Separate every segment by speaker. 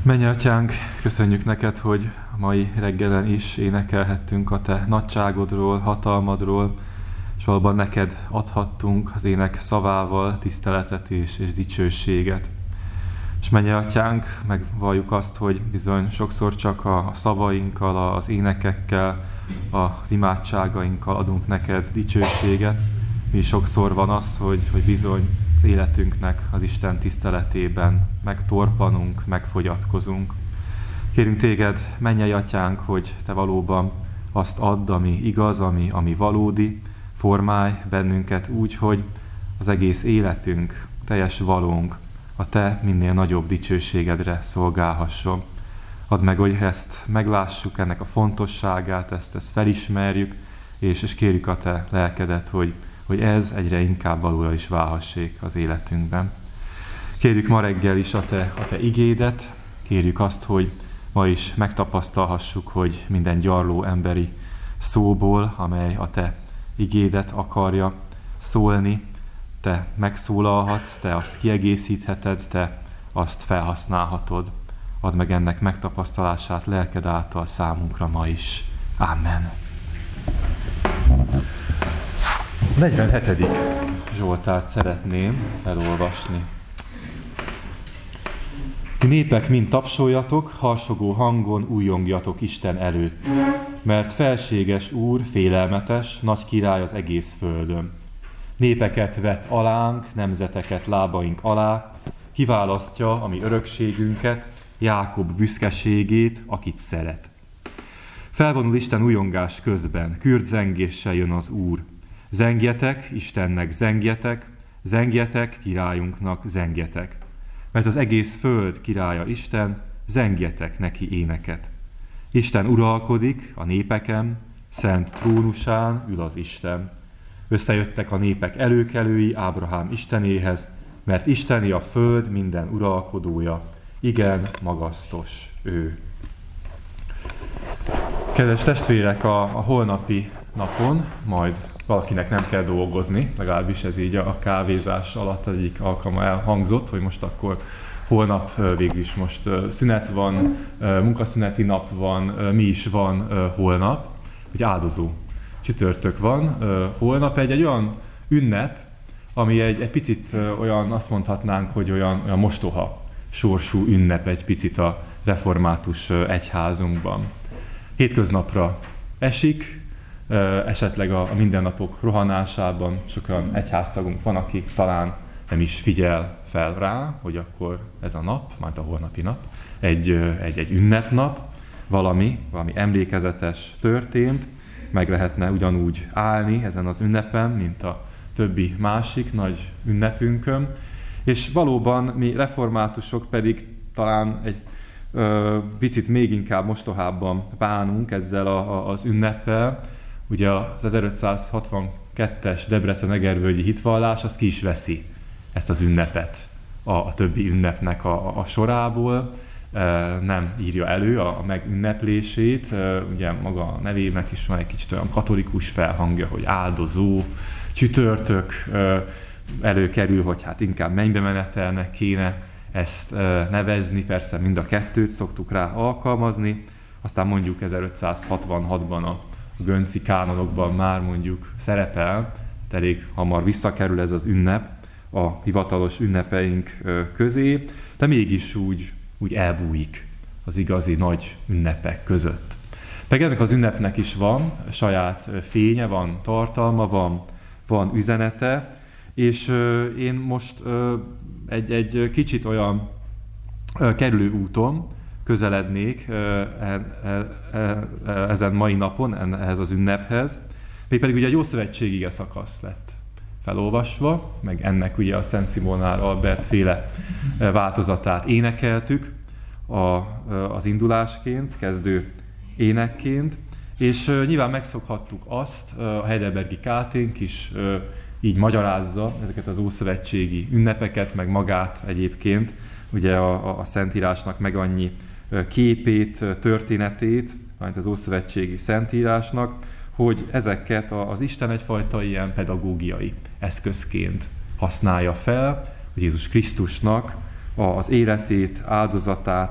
Speaker 1: Mennyei Atyánk, köszönjük neked, hogy a mai reggelen is énekelhettünk a te nagyságodról, hatalmadról, és valóban neked adhattunk az ének szavával tiszteletet és dicsőséget. És mennyei Atyánk, megvalljuk azt, hogy bizony sokszor csak a szavainkkal, az énekekkel, az imádságainkkal adunk neked dicsőséget. Mi sokszor van az, hogy bizony az életünknek az Isten tiszteletében megtorpanunk, megfogyatkozunk. Kérünk téged, mennyei Atyánk, hogy te valóban azt add, ami igaz, ami valódi, formálj bennünket úgy, hogy az egész életünk, teljes valónk a te minél nagyobb dicsőségedre szolgálhasson. Add meg, hogy ezt meglássuk, ennek a fontosságát, ezt felismerjük, és kérjük a te lelkedet, hogy ez egyre inkább valóra is válhassék az életünkben. Kérjük ma reggel is a te igédet, kérjük azt, hogy ma is megtapasztalhassuk, hogy minden gyarló emberi szóból, amely a te igédet akarja szólni, te megszólalhatsz, te azt kiegészítheted, te azt felhasználhatod. Add meg ennek megtapasztalását lelked által számunkra ma is. Amen. A 47. Zsoltárt szeretném felolvasni. Ti népek mind tapsoljatok, harsogó hangon újjongjatok Isten előtt, mert felséges Úr, félelmetes, nagy király az egész földön. Népeket vet alánk, nemzeteket lábaink alá, kiválasztja a mi örökségünket, Jákob büszkeségét, akit szeret. Felvonul Isten újongás közben, kürtzengéssel jön az Úr. Zengjetek, Istennek zengjetek, zengjetek, királyunknak zengjetek. Mert az egész föld királya Isten, zengjetek neki éneket. Isten uralkodik a népeken, szent trónusán ül az Isten. Összejöttek a népek előkelői Ábrahám Istenéhez, mert Isteni a föld minden uralkodója, igen magasztos ő. Kedves testvérek, a holnapi napon majd valakinek nem kell dolgozni, legalábbis ez így a kávézás alatt egyik alkalma elhangzott, hogy most akkor holnap végül is most szünet van, munkaszüneti nap van, mi is van holnap, hogy áldozó csütörtök van. Holnap egy olyan ünnep, ami egy picit olyan, azt mondhatnánk, hogy olyan mostoha sorsú ünnep egy picit a református egyházunkban. Hétköznapra esik, esetleg a mindennapok rohanásában sok olyan egyháztagunk van, akik talán nem is figyel fel rá, hogy akkor ez a nap, majd a holnapi nap, egy ünnepnap, valami emlékezetes történt, meg lehetne ugyanúgy állni ezen az ünnepen, mint a többi másik nagy ünnepünkön, és valóban mi reformátusok pedig talán egy picit még inkább mostohábban bánunk ezzel az ünneppel. Ugye az 1562-es Debrecen-Egervölgyi hitvallás az ki is veszi ezt az ünnepet a többi ünnepnek a sorából, nem írja elő a megünneplését, ugye maga a nevének is van egy kicsit olyan katolikus felhangja, hogy áldozó, csütörtök, előkerül, hogy hát inkább mennybe menetelnek kéne ezt nevezni, persze mind a kettőt szoktuk rá alkalmazni, aztán mondjuk 1566-ban a gönci kánonokban már mondjuk szerepel, elég hamar visszakerül ez az ünnep a hivatalos ünnepeink közé, de mégis úgy elbújik az igazi nagy ünnepek között. Meg ennek az ünnepnek is van saját fénye, van tartalma, van üzenete, és én most egy kicsit olyan kerülő úton közelednék ezen mai napon ehhez az ünnephez, mégpedig ugye egy ószövetségi ige szakasz lett felolvasva, meg ennek ugye a Szent Simonár Albert féle változatát énekeltük az indulásként, kezdő énekként, és nyilván megszokhattuk azt, a Heidelbergi Káténk is így magyarázza ezeket az ószövetségi ünnepeket, meg magát egyébként, ugye a Szentírásnak meg annyi képét, történetét, majd az ószövetségi Szentírásnak, hogy ezeket az Isten egyfajta ilyen pedagógiai eszközként használja fel, hogy Jézus Krisztusnak az életét, áldozatát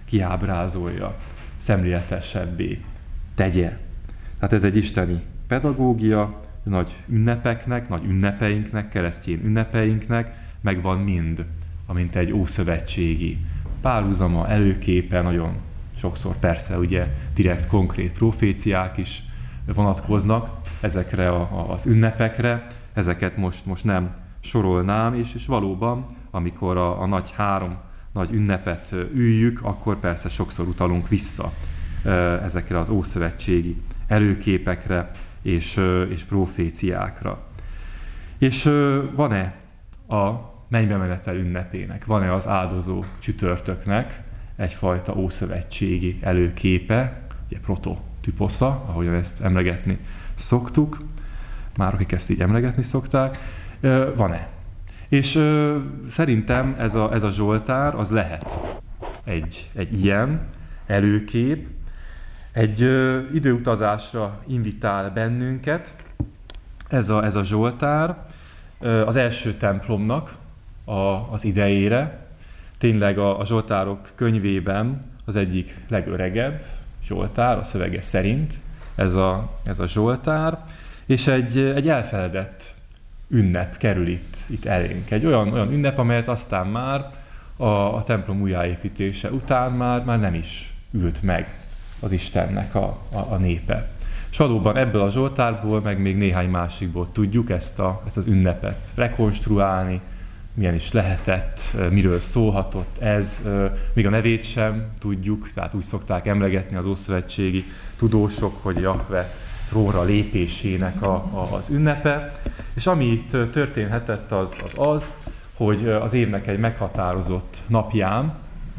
Speaker 1: kiábrázolja, szemléletesebbé tegye. Tehát ez egy isteni pedagógia, nagy ünnepeknek, nagy ünnepeinknek, keresztény ünnepeinknek megvan mind, amint egy ószövetségi párhuzama, előképe, nagyon sokszor persze ugye direkt konkrét proféciák is vonatkoznak ezekre az ünnepekre, ezeket most nem sorolnám, és valóban, amikor a nagy három nagy ünnepet üljük, akkor persze sokszor utalunk vissza ezekre az ószövetségi előképekre és proféciákra. És van-e a mennybe menetel ünnepének, van-e az áldozó csütörtöknek egyfajta ószövetségi előképe, ugye prototyposza, ahogyan ezt emlegetni szoktuk, már akik ezt így emlegetni szokták, van-e? És szerintem ez a Zsoltár az lehet egy ilyen előkép, egy időutazásra invitál bennünket, ez a Zsoltár, az első templomnak az idejére. Tényleg a Zsoltárok könyvében az egyik legöregebb Zsoltár, a szövege szerint ez a Zsoltár, és egy elfeledett ünnep kerül itt elénk. Egy olyan ünnep, amelyet aztán már a templom újjáépítése után már nem is ült meg az Istennek a népe. És valóban ebből a Zsoltárból, meg még néhány másikból tudjuk ezt az ünnepet rekonstruálni, milyen is lehetett, miről szólhatott ez, még a nevét sem tudjuk, tehát úgy szokták emlegetni az ószövetségi tudósok, hogy Jahve trónra lépésének az ünnepe. És ami itt történhetett az, hogy az évnek egy meghatározott napján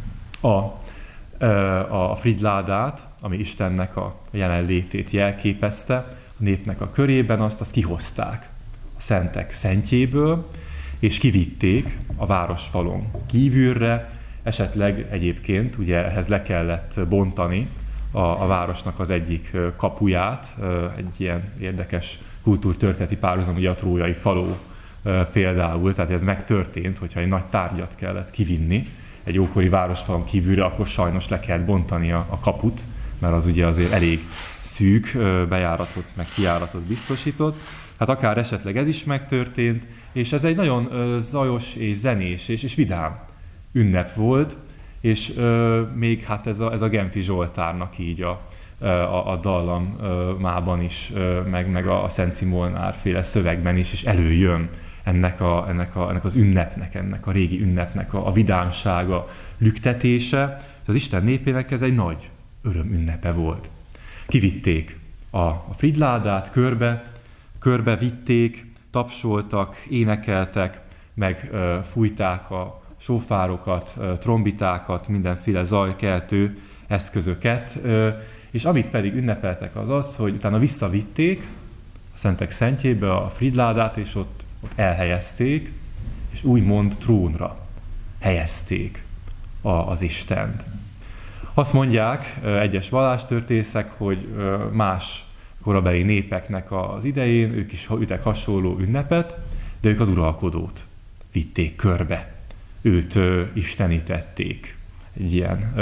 Speaker 1: a Fridládát, ami Istennek a jelenlétét jelképezte, a népnek a körében, azt kihozták a szentek szentjéből, és kivitték a városfalon kívülre, esetleg egyébként ugye ehhez le kellett bontani a városnak az egyik kapuját, egy ilyen érdekes kultúrtörténeti párhuzam, ugye a trójai faló például, tehát ez megtörtént, hogyha egy nagy tárgyat kellett kivinni egy ókori városfalon kívülre, akkor sajnos le kellett bontani a kaput, mert az ugye azért elég szűk bejáratot, meg kijáratot biztosított. Hát akár esetleg ez is megtörtént, és ez egy nagyon zajos és zenés és vidám ünnep volt, és még hát ez a Genfi Zsoltárnak így a dallamában is, meg a Szent Szimolnár féle szövegben is előjön ennek az ünnepnek, ennek a régi ünnepnek a vidámsága, lüktetése. Az Isten népének ez egy nagy öröm ünnepe volt. Kivitték a Fridládát, körbe vitték, tapsoltak, énekeltek, meg fújták a sófárokat, trombitákat, mindenféle zajkeltő eszközöket, és amit pedig ünnepeltek az, hogy utána visszavitték a szentek szentjébe a Fridládát, és ott elhelyezték, és úgymond trónra helyezték az Istent. Azt mondják egyes vallástörtészek, hogy más korabeli népeknek az idején ők is ütek hasonló ünnepet, de ők az uralkodót vitték körbe. Őt istenítették egy ilyen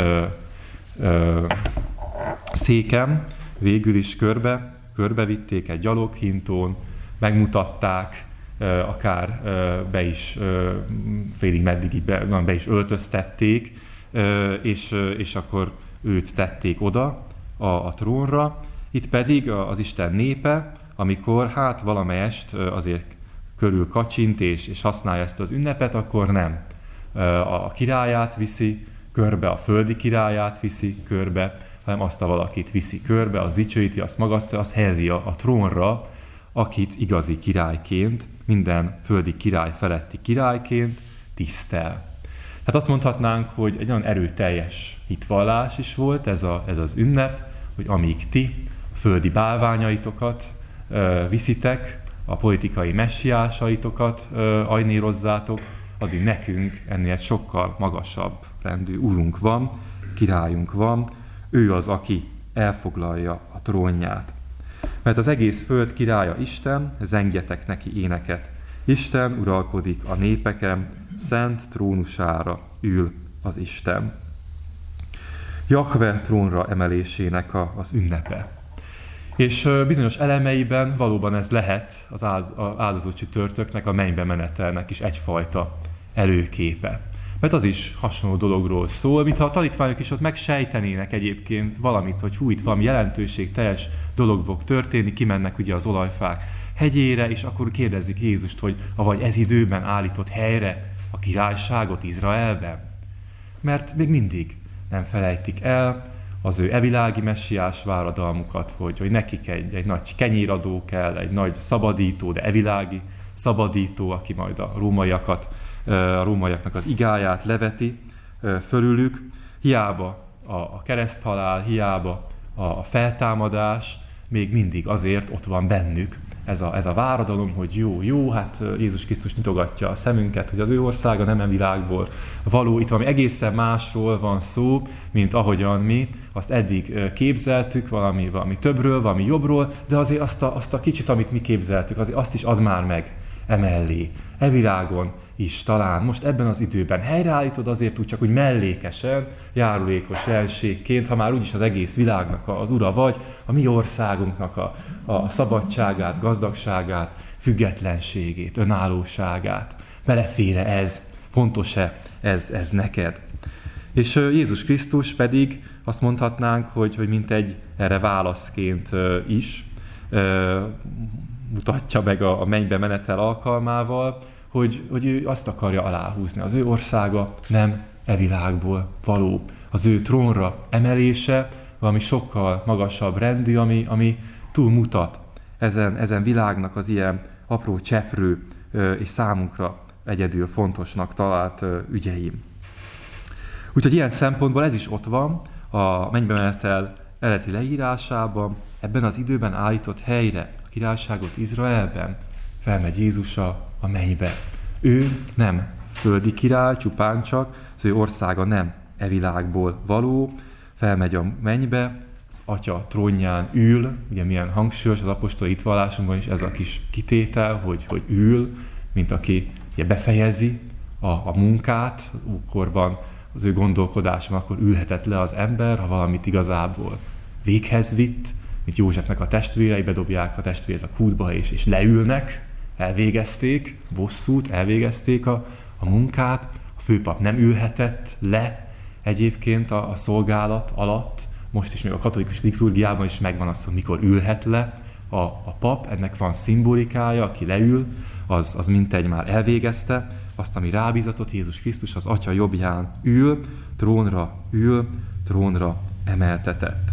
Speaker 1: széken, végül is körbevitték egy gyaloghintón, megmutatták, akár be is félig meddig be is öltöztették, és akkor őt tették oda a trónra. Itt pedig az Isten népe, amikor hát valamelyest azért körül kacsint és használja ezt az ünnepet, akkor nem a királyát viszi körbe, a földi királyát viszi körbe, hanem azt a valakit viszi körbe, az dicsőíti, azt magasztalja, azt helyezi a trónra, akit igazi királyként, minden földi király feletti királyként tisztel. Hát azt mondhatnánk, hogy egy olyan erőteljes hitvallás is volt ez az ünnep, hogy amíg ti a földi bálványaitokat viszitek, a politikai messiásaitokat ajnérozzátok, addig nekünk ennél sokkal magasabb rendű urunk van, királyunk van, ő az, aki elfoglalja a trónját. Mert az egész föld királya Isten, zengjetek neki éneket. Isten uralkodik a népeken, szent trónusára ül az Isten. Jahve trónra emelésének az ünnepe. És bizonyos elemeiben valóban ez lehet az áldozó csütörtöknek, a mennybe menetelnek is egyfajta előképe. Mert az is hasonló dologról szól, mintha a tanítványok is ott megsejtenének egyébként valamit, hogy hú, itt valami jelentőségteljes dolog fog történni, kimennek ugye az olajfák hegyére, és akkor kérdezik Jézust, hogy avagy ez időben állított helyre a királyságot Izraelben? Mert még mindig nem felejtik el az ő evilági messiás váradalmukat, hogy nekik egy nagy kenyéradó kell, egy nagy szabadító, de evilági szabadító, aki majd a rómaiaknak az igáját leveti fölülük. Hiába a kereszthalál, hiába a feltámadás, még mindig azért ott van bennük ez a váradalom, hogy jó, hát Jézus Krisztus nyitogatja a szemünket, hogy az ő országa nem világból való, itt valami egészen másról van szó, mint ahogyan mi azt eddig képzeltük, valami többről, valami jobbról, de azért azt a kicsit, amit mi képzeltük, azért azt is ad már meg emellé. E világon is talán most ebben az időben helyreállítod azért úgy csak úgy mellékesen, járulékos jelenségként, ha már úgyis az egész világnak az ura vagy, a mi országunknak a szabadságát, gazdagságát, függetlenségét, önállóságát. Belefér ez, fontos-e ez neked? És Jézus Krisztus pedig azt mondhatnánk, hogy mintegy erre válaszként is mutatja meg a mennybe menetel alkalmával, hogy ő azt akarja aláhúzni. Az ő országa nem e világból való. Az ő trónra emelése valami sokkal magasabb rendű, ami túlmutat ezen világnak az ilyen apró cseprő és számunkra egyedül fontosnak talált ügyeim. Úgyhogy ilyen szempontból ez is ott van a mennybe menetel eredeti leírásában, ebben az időben állított helyre, a királyságot Izraelben felmegy Jézus a mennybe. Ő nem földi király, csupán csak, az ő országa nem e világból való, felmegy a mennybe, az Atya trónján ül, ugye milyen hangsúlyos az apostoli hitvallásunkban is ez a kis kitétel, hogy ül, mint aki ugye befejezi a munkát, ókorban az ő gondolkodásban akkor ülhetett le az ember, ha valamit igazából véghez vitt, mint Józsefnek a testvérei, bedobják a testvért a kútba és leülnek, elvégezték bosszút, elvégezték a munkát, a főpap nem ülhetett le egyébként a szolgálat alatt, most is még a katolikus liturgiában is megvan az, hogy mikor ülhet le a pap, ennek van szimbolikája, aki leül, az mintegy már elvégezte, azt, ami rábízatott, Jézus Krisztus az Atya jobbján ül, trónra emeltetett.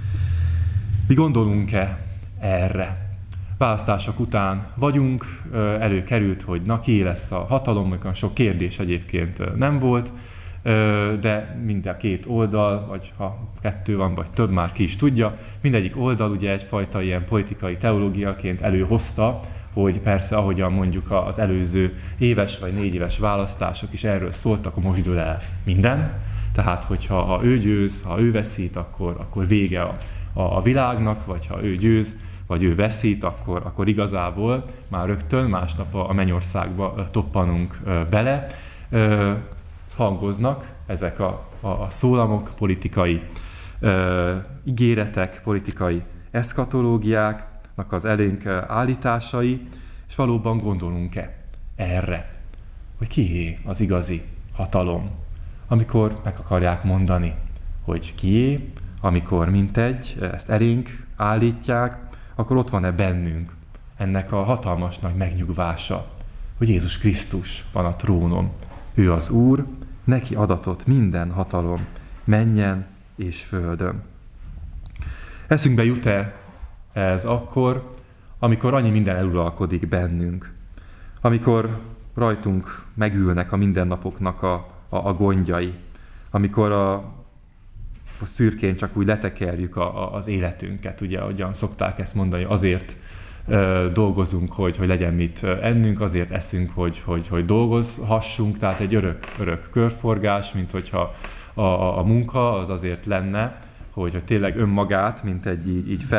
Speaker 1: Mi gondolunk-e erre? Választások után vagyunk, előkerült, hogy kié lesz a hatalom, olyan sok kérdés egyébként nem volt, de mind a két oldal, vagy ha kettő van, vagy több, már ki is tudja, mindegyik oldal ugye egyfajta ilyen politikai teológiaként előhozta, hogy persze, ahogyan mondjuk az előző éves vagy 4 éves választások is erről szóltak, akkor most dől el minden. Tehát, hogyha ő győz, ha ő veszít, akkor vége a világnak, vagy ha ő győz, vagy ő veszít, akkor igazából már rögtön másnap a mennyországba toppanunk bele. Hangoznak ezek a szólamok, politikai ígéretek, politikai eszkatológiáknak az elénk állításai, és valóban gondolunk-e erre, hogy kié az igazi hatalom, amikor meg akarják mondani, hogy kié, amikor mintegy, ezt elénk állítják, akkor ott van-e bennünk ennek a hatalmas nagy megnyugvása, hogy Jézus Krisztus van a trónon. Ő az Úr, neki adatott minden hatalom, mennyen és földön. Eszünkbe jut-e ez akkor, amikor annyi minden eluralkodik bennünk, amikor rajtunk megülnek a mindennapoknak a gondjai, amikor a szürkén csak úgy letekerjük az életünket, ugye, ahogyan szokták ezt mondani, azért dolgozunk, hogy legyen mit ennünk, azért eszünk, hogy dolgozhassunk, tehát egy örök körforgás, mint hogyha a munka az azért lenne, hogy tényleg önmagát, mint egy így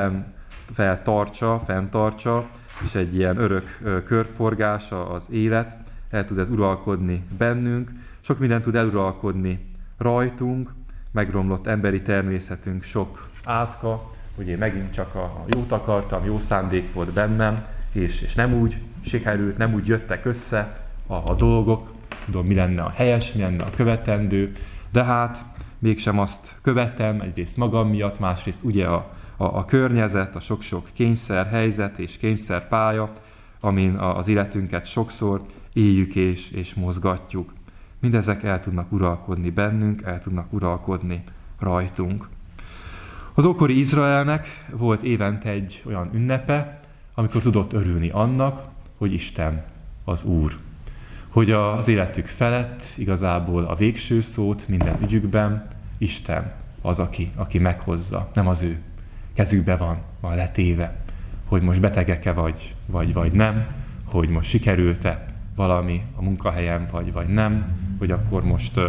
Speaker 1: fenntartsa, és egy ilyen örök körforgás az élet, el tud ez uralkodni bennünk, sok minden tud eluralkodni rajtunk, megromlott emberi természetünk sok átka, hogy én megint csak a jót akartam, jó szándék volt bennem, és nem úgy sikerült, nem úgy jöttek össze a dolgok, tudom, mi lenne a helyes, mi lenne a követendő, de hát mégsem azt követem, egyrészt magam miatt, másrészt ugye a környezet, a sok-sok kényszerhelyzet és kényszerpálya, amin az életünket sokszor éljük és mozgatjuk. Mindezek el tudnak uralkodni bennünk, el tudnak uralkodni rajtunk. Az ókori Izraelnek volt évente egy olyan ünnepe, amikor tudott örülni annak, hogy Isten az Úr. Hogy az életük felett igazából a végső szót minden ügyükben Isten az, aki meghozza, nem az ő kezükbe van letéve, hogy most betegek-e vagy nem, hogy most sikerült-e valami a munkahelyen, vagy nem, hogy akkor most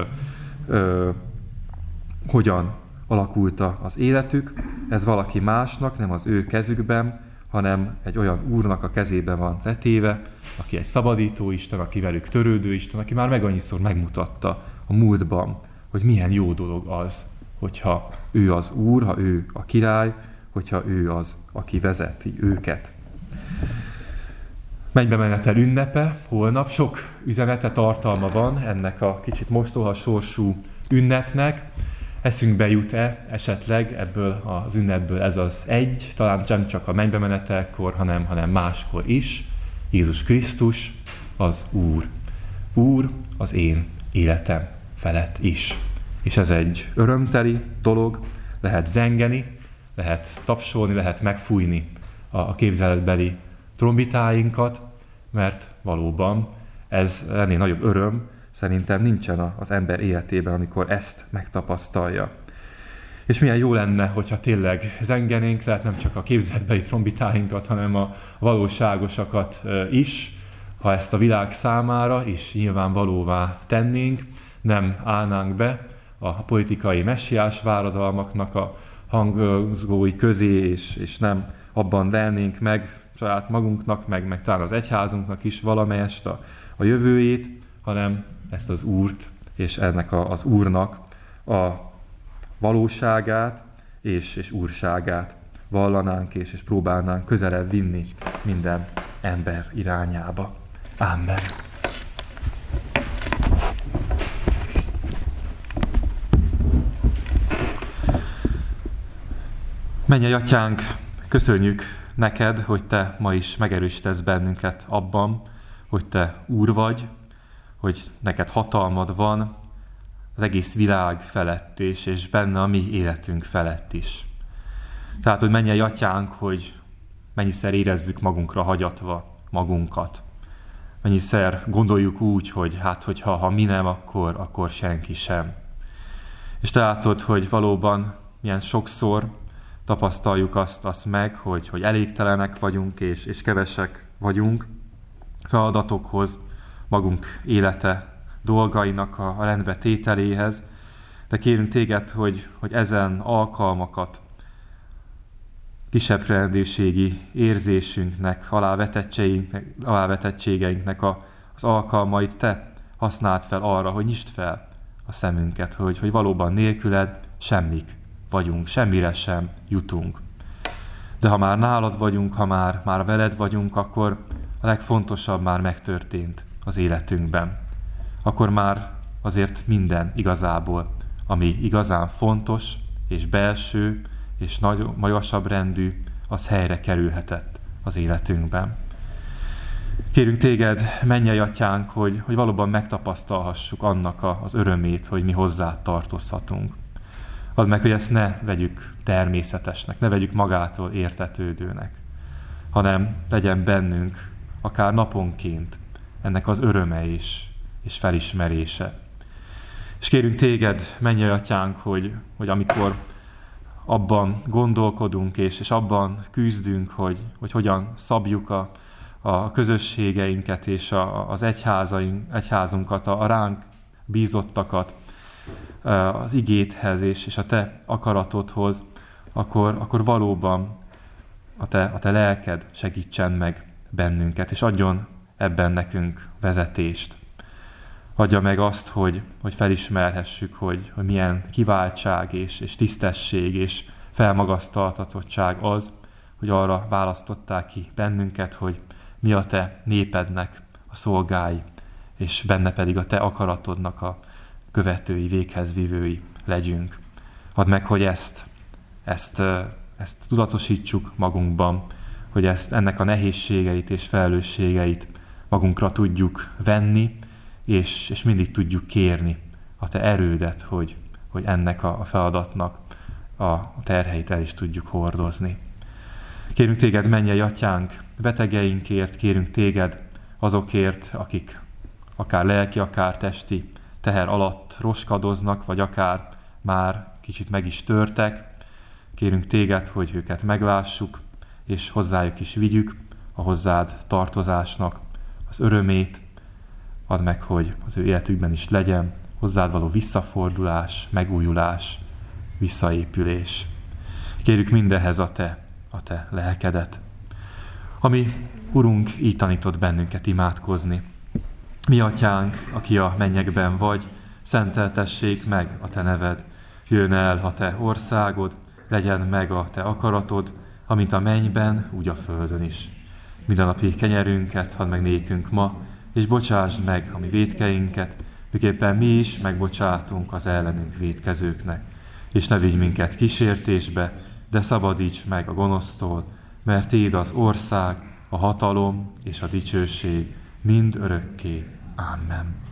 Speaker 1: hogyan alakult az életük. Ez valaki másnak, nem az ő kezükben, hanem egy olyan úrnak a kezében van letéve, aki egy szabadító Isten, aki velük törődő Isten, aki már meg annyiszor megmutatta a múltban, hogy milyen jó dolog az, hogyha ő az Úr, ha ő a király, hogyha ő az, aki vezeti őket. Mennybemenetel ünnepe, holnap sok üzenete, tartalma van ennek a kicsit mostoha sorsú ünnepnek. Eszünkbe jut-e esetleg ebből az ünnepből ez az egy, talán nem csak a mennybemenetelkor, hanem máskor is, Jézus Krisztus az Úr. Úr az én életem felett is. És ez egy örömteli dolog, lehet zengeni, lehet tapsolni, lehet megfújni a képzeletbeli trombitáinkat, mert valóban ez ennél nagyobb öröm szerintem nincsen az ember életében, amikor ezt megtapasztalja. És milyen jó lenne, hogyha tényleg zengenénk, lehet nem csak a képzeletbeli trombitáinkat, hanem a valóságosakat is, ha ezt a világ számára is nyilvánvalóvá tennénk, nem állnánk be a politikai messiás váradalmaknak a hangzói közé, és nem abban lelnénk meg saját magunknak, meg talán az egyházunknak is valamelyest a jövőjét, hanem ezt az Úrt és ennek az Úrnak a valóságát és úrságát vallanánk és próbálnánk közelebb vinni minden ember irányába. Amen. Mennyei Atyánk, köszönjük neked, hogy te ma is megerősítesz bennünket abban, hogy te Úr vagy, hogy neked hatalmad van az egész világ felett is, és benne a mi életünk felett is. Tehát, hogy mennyei Atyánk, hogy mennyiszer érezzük magunkra hagyatva magunkat. Mennyiszer gondoljuk úgy, hogy hát, hogyha mi nem, akkor senki sem. És te látod, hogy valóban milyen sokszor tapasztaljuk azt meg, hogy elégtelenek vagyunk, és kevesek vagyunk feladatokhoz, magunk élete dolgainak a rendbetételéhez, de kérünk téged, hogy ezen alkalmakat kisebbrendűségi érzésünknek, alávetettségeinknek az alkalmait te használd fel arra, hogy nyisd fel a szemünket, hogy valóban nélküled semmik vagyunk, semmire sem jutunk. De ha már nálad vagyunk, ha már veled vagyunk, akkor a legfontosabb már megtörtént az életünkben. Akkor már azért minden igazából, ami igazán fontos és belső és magasabb rendű, az helyre kerülhetett az életünkben. Kérünk téged, mennyei Atyánk, hogy valóban megtapasztalhassuk annak az örömét, hogy mi hozzá tartozhatunk. Add meg, hogy ezt ne vegyük természetesnek, ne vegyük magától értetődőnek, hanem legyen bennünk akár naponként ennek az öröme és felismerése. És kérünk téged, mennyei Atyánk, hogy amikor abban gondolkodunk, és abban küzdünk, hogy hogyan szabjuk a közösségeinket és az egyházunkat, a ránk bízottakat az igédhez és a te akaratodhoz, akkor valóban a te lelked segítsen meg bennünket, és adjon ebben nekünk vezetést. Adja meg azt, hogy felismerhessük, hogy milyen kiváltság és tisztesség és felmagasztaltatottság az, hogy arra választották ki bennünket, hogy mi a te népednek a szolgái, és benne pedig a te akaratodnak a követői, véghezvívői legyünk. Add meg, hogy ezt tudatosítsuk magunkban, hogy ennek a nehézségeit és felelősségeit magunkra tudjuk venni, és mindig tudjuk kérni a te erődet, hogy ennek a feladatnak a terheit el is tudjuk hordozni. Kérünk téged, mennyei atyánk, betegeinkért, kérünk téged azokért, akik akár lelki, akár testi teher alatt roskadoznak, vagy akár már kicsit meg is törtek. Kérünk téged, hogy őket meglássuk, és hozzájuk is vigyük a hozzád tartozásnak az örömét. Add meg, hogy az ő életükben is legyen hozzád való visszafordulás, megújulás, visszaépülés. Kérjük mindehhez a te lelkedet. Ami, Urunk, így tanított bennünket imádkozni. Mi atyánk, aki a mennyekben vagy, szenteltessék meg a te neved. Jöjjön el a te országod, legyen meg a te akaratod, amint a mennyben, úgy a földön is. Mindennapi kenyerünket add meg nékünk ma, és bocsásd meg a mi vétkeinket, miképpen mi is megbocsátunk az ellenünk vétkezőknek. És ne vigy minket kísértésbe, de szabadíts meg a gonosztól, mert tiéd az ország, a hatalom és a dicsőség mind örökké. Amen.